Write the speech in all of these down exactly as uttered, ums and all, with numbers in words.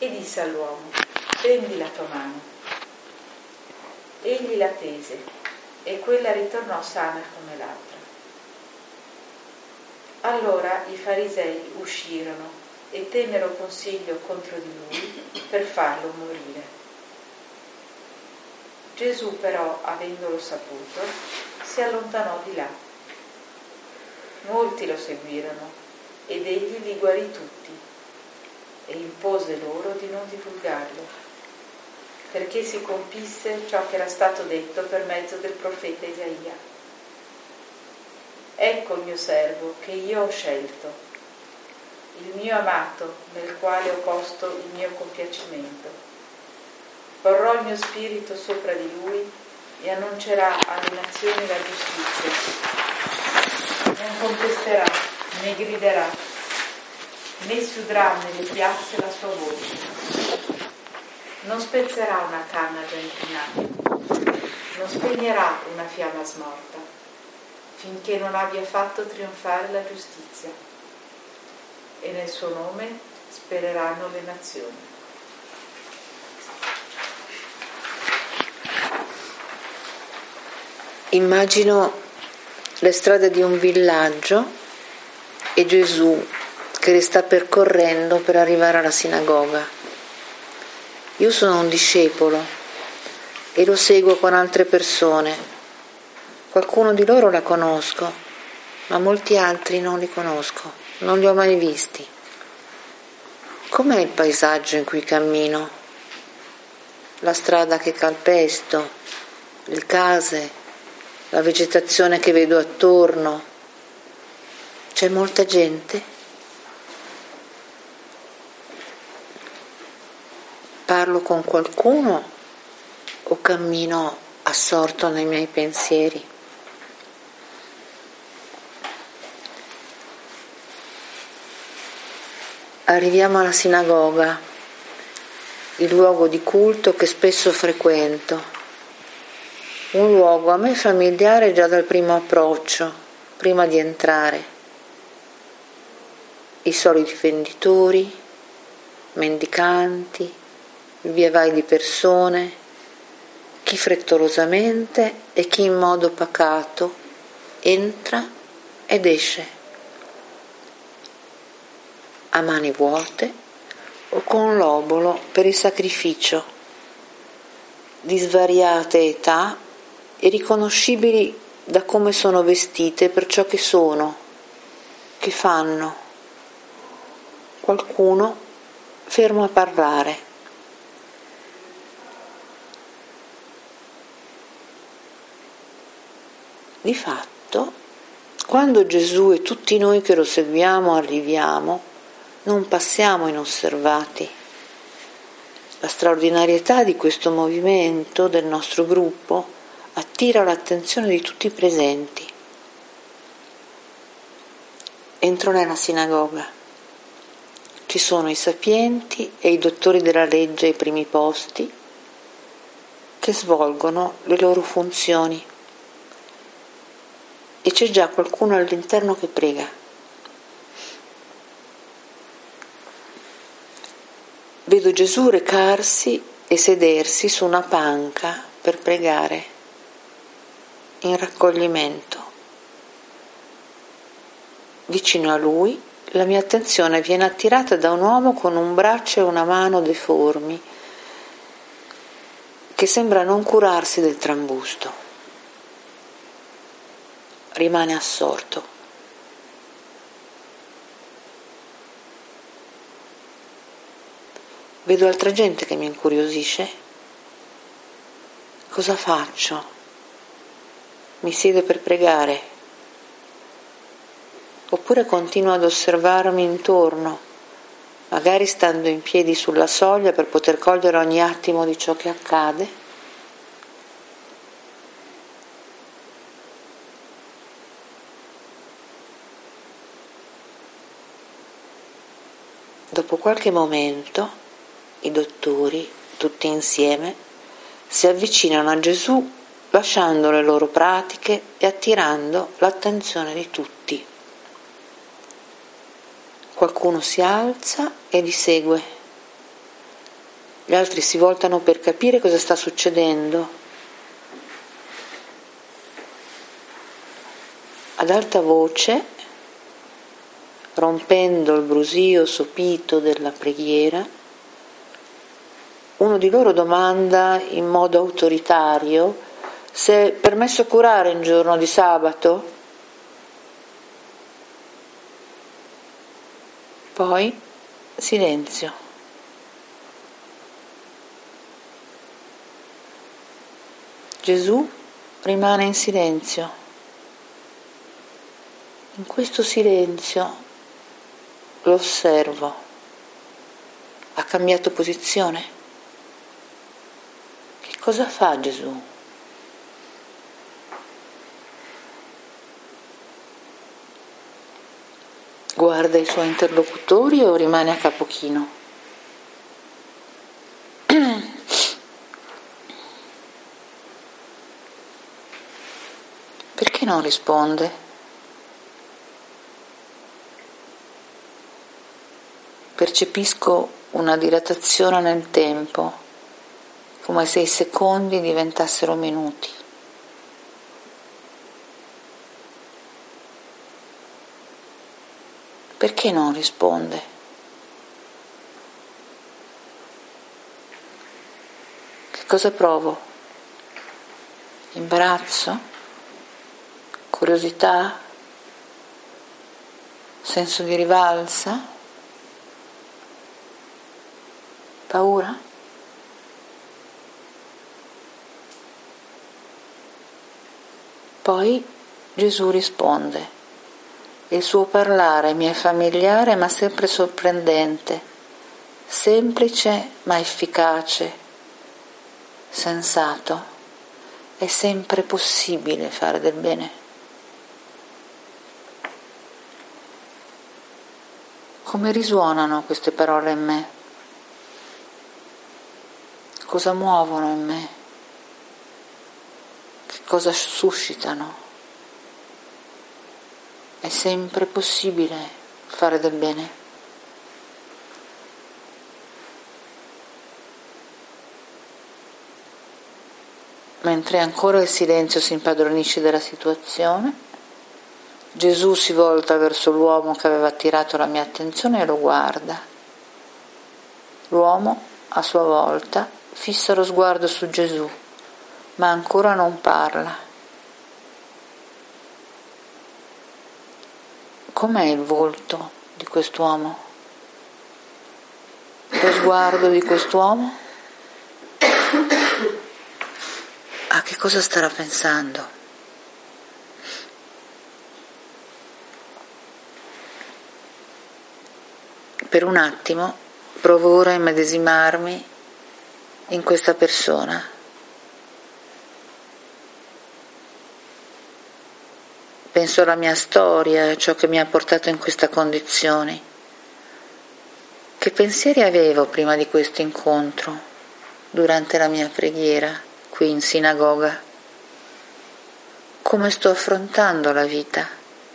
e disse all'uomo: «Tendi la tua mano». Egli la tese e quella ritornò sana come l'altra. Allora i farisei uscirono e tennero consiglio contro di lui per farlo morire. Gesù però, avendolo saputo, si allontanò di là. Molti lo seguirono ed egli li guarì tutti e impose loro di non divulgarlo, perché si compisse ciò che era stato detto per mezzo del profeta Isaia: «Ecco il mio servo che io ho scelto, il mio amato nel quale ho posto il mio compiacimento. Porrò il mio spirito sopra di lui e annuncerà alle nazioni la giustizia. Non contesterà né griderà, né si udrà nelle piazze la sua voce. Non spezzerà una canna già inchinata, non spegnerà una fiamma smorta, finché non abbia fatto trionfare la giustizia, e nel suo nome spereranno le nazioni». Immagino le strade di un villaggio e Gesù che le sta percorrendo per arrivare alla sinagoga. Io sono un discepolo e lo seguo con altre persone. Qualcuno di loro la conosco, ma molti altri non li conosco, non li ho mai visti. Com'è il paesaggio in cui cammino? La strada che calpesto, le case, la vegetazione che vedo attorno. C'è molta gente? Parlo con qualcuno o cammino assorto nei miei pensieri? Arriviamo alla sinagoga, il luogo di culto che spesso frequento. Un luogo a me familiare già dal primo approccio, prima di entrare. I soliti venditori, mendicanti, il via vai di persone, chi frettolosamente e chi in modo pacato entra ed esce, a mani vuote o con l'obolo per il sacrificio, di svariate età e riconoscibili da come sono vestite per ciò che sono, che fanno. Qualcuno fermo a parlare. Di fatto, quando Gesù e tutti noi che lo seguiamo arriviamo, non passiamo inosservati. La straordinarietà di questo movimento del nostro gruppo attira l'attenzione di tutti i presenti. Entro nella sinagoga. Ci sono i sapienti e i dottori della legge ai primi posti che svolgono le loro funzioni e c'è già qualcuno all'interno che prega. Vedo Gesù recarsi e sedersi su una panca per pregare in raccoglimento. Vicino a lui la mia attenzione viene attirata da un uomo con un braccio e una mano deformi che sembra non curarsi del trambusto. Rimane assorto. Vedo altra gente che mi incuriosisce. Cosa faccio? Mi siedo per pregare, oppure continuo ad osservarmi intorno, magari stando in piedi sulla soglia per poter cogliere ogni attimo di ciò che accade? Dopo qualche momento, i dottori, tutti insieme, si avvicinano a Gesù lasciando le loro pratiche e attirando l'attenzione di tutti. Qualcuno si alza e li segue. Gli altri si voltano per capire cosa sta succedendo. Ad alta voce, rompendo il brusio sopito della preghiera, uno di loro domanda in modo autoritario se è permesso curare in giorno di sabato. Poi silenzio. Gesù rimane in silenzio. In questo silenzio lo osservo. Ha cambiato posizione. Che cosa fa Gesù? Guarda i suoi interlocutori o rimane a capo chino? Perché non risponde? Percepisco una dilatazione nel tempo, come se i secondi diventassero minuti. Perché non risponde? Che cosa provo? Imbarazzo? Curiosità? Senso di rivalsa? Paura? Poi Gesù risponde. Il suo parlare mi è familiare ma sempre sorprendente, semplice ma efficace, sensato. È sempre possibile fare del bene. Come risuonano queste parole in me? Cosa muovono in me? Che cosa suscitano? È sempre possibile fare del bene. Mentre ancora il silenzio si impadronisce della situazione, Gesù si volta verso l'uomo che aveva attirato la mia attenzione e lo guarda. L'uomo, a sua volta, fissa lo sguardo su Gesù, ma ancora non parla. Com'è il volto di quest'uomo? Lo sguardo di quest'uomo? A che cosa starà pensando? Per un attimo provo ora a immedesimarmi in questa persona. Penso alla mia storia, a ciò che mi ha portato in questa condizione. Che pensieri avevo prima di questo incontro, durante la mia preghiera qui in sinagoga? Come sto affrontando la vita?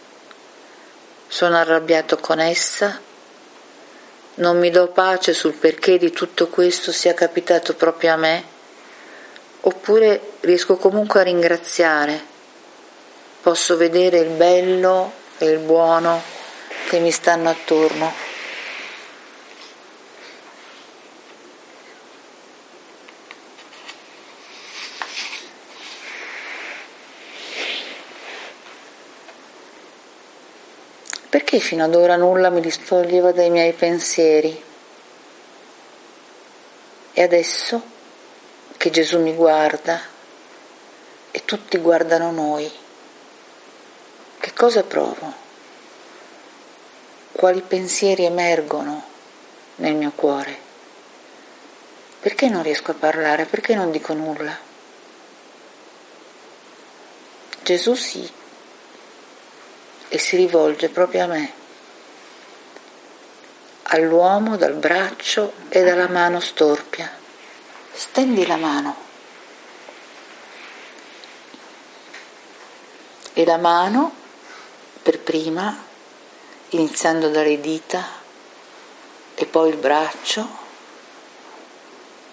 Sono arrabbiato con essa? Non mi do pace sul perché di tutto questo sia capitato proprio a me? Oppure riesco comunque a ringraziare? Posso vedere il bello e il buono che mi stanno attorno. Perché fino ad ora nulla mi distoglieva dai miei pensieri? E adesso che Gesù mi guarda e tutti guardano noi, che cosa provo? Quali pensieri emergono nel mio cuore? Perché non riesco a parlare? Perché non dico nulla? Gesù sì, e si rivolge proprio a me, all'uomo dal braccio e dalla mano storpia. Stendi la mano. E la mano, per prima, iniziando dalle dita, e poi il braccio,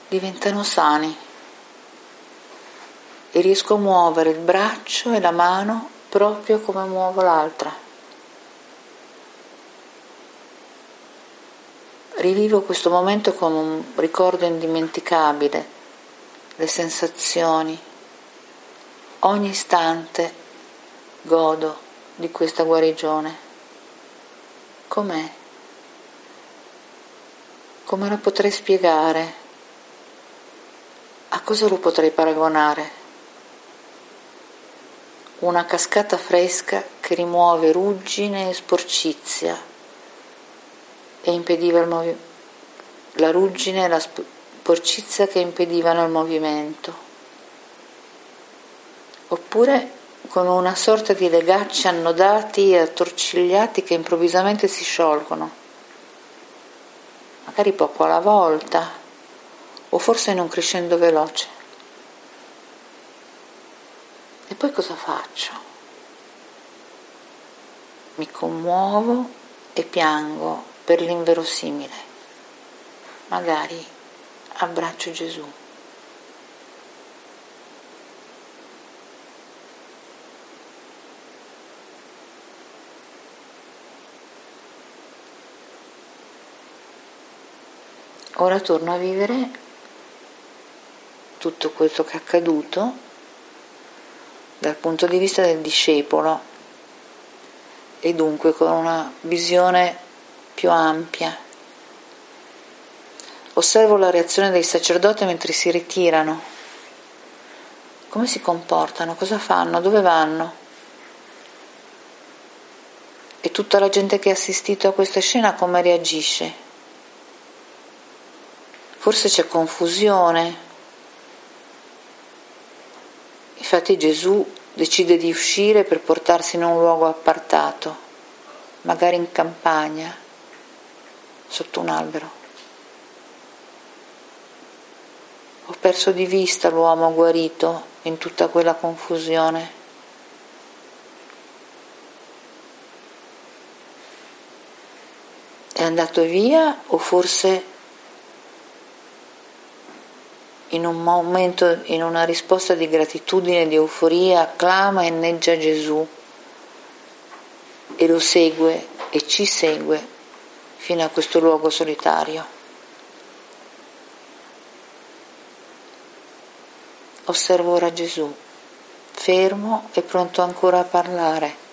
diventano sani e riesco a muovere il braccio e la mano proprio come muovo l'altra. Rivivo questo momento come un ricordo indimenticabile, le sensazioni. Ogni istante godo di questa guarigione. Com'è? Come la potrei spiegare? A cosa lo potrei paragonare? Una cascata fresca che rimuove ruggine e sporcizia e impediva il movimento. La ruggine e la sporcizia che impedivano il movimento. Oppure come una sorta di legacci annodati e attorcigliati che improvvisamente si sciolgono, magari poco alla volta, o forse in un crescendo veloce. E poi cosa faccio? Mi commuovo e piango per l'inverosimile. Magari abbraccio Gesù. Ora torno a vivere tutto questo che è accaduto dal punto di vista del discepolo e dunque con una visione più ampia. Osservo la reazione dei sacerdoti mentre si ritirano. Come si comportano? Cosa fanno? Dove vanno? E tutta la gente che ha assistito a questa scena come reagisce? Forse c'è confusione. Infatti Gesù decide di uscire per portarsi in un luogo appartato, magari in campagna, sotto un albero. Ho perso di vista l'uomo guarito in tutta quella confusione. È andato via o forse in un momento, in una risposta di gratitudine, di euforia, acclama e inneggia Gesù e lo segue e ci segue fino a questo luogo solitario. Osservo ora Gesù, fermo e pronto ancora a parlare.